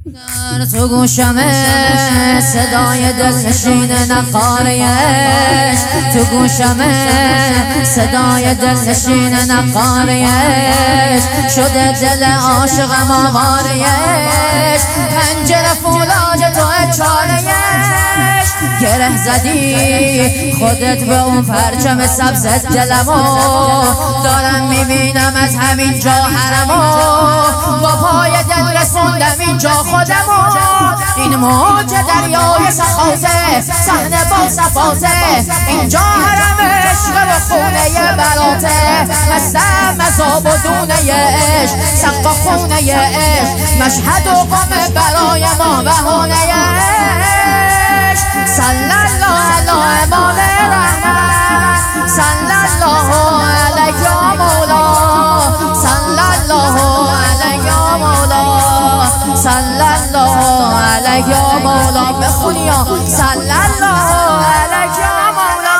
تو گوشمه صدای دلنشین نقاریش، تو گوشمه صدای دلنشین نقاریش، شده دل عاشقم آواریش، پنجره فولاد تو چاریش، گره زدی خودت به اون پرچم سبز دلمو، دارم میبینم از همین جا حرمو، با پای دل رسوندم اینجا خودمو، این موج دریای سخاته صحنه با صفاته، اینجا حرم عشق و خونه بلاته، هستم از آب و دونه عشق، سقف خونه عشق، مشهد و قم برای ما بهانه عشق. صلی الله علی امام رحمت، صلی الله علیه یا مولا، صلی الله علیه یا مولا، صلی الله علیه یا مولا، بخونیا صلی الله علیه یا مولا،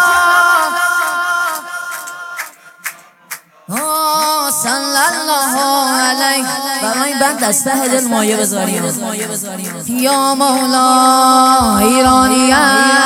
صلی الله علیه. برای این بند دسته دل مایه بذاریم یا مولا. ایرانیم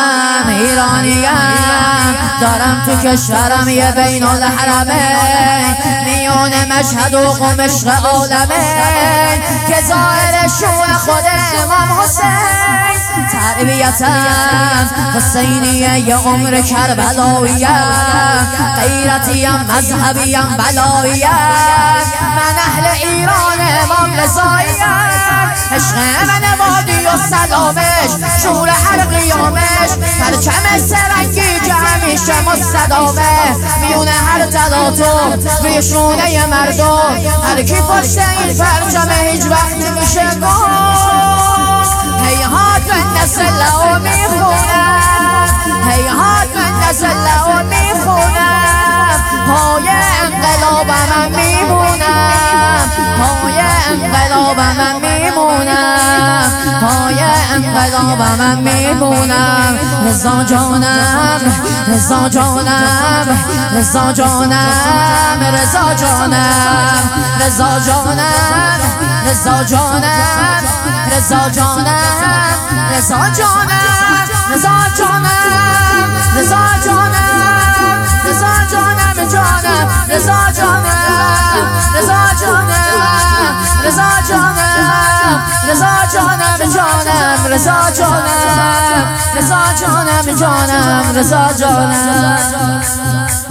دارم تو کشورم یه بین الحرمه، میون مشهد و قم عشق عالمه، که ظاهر شور خود امام حسین، تربیتم حسینیه یه عمر کربلاییم، غیرتیم مذهبیم بلاییم، من اهل ایران امام رضاییم، عشق من وادی و سلامش، شور هر قیامش، پرچم سرنگی که همیشه مستدامه، میونه هر تلاطم روی شونه مردم، هر کی پشت این پرچم هیچ وقت میشه گفت، هیهات من نسله و میخونم، هیهات من نسله و میخونم، پای انقلاب من میمونم، پای انقلاب من میمونم، پای انقلاب من میمونم، رضا جانم، رضا جانم، رضا جانم، رضا جانم، رضا جانم، رضا جانم، رضا جانم، رضا جانم، رضا جانم، رضا جانم، رضا جانم، جانم، رضا جانم، رضا جانم، رضا جانم، رضا جانم، جانم، رضا جانم، رضا جانم، جانم، رضا جانم.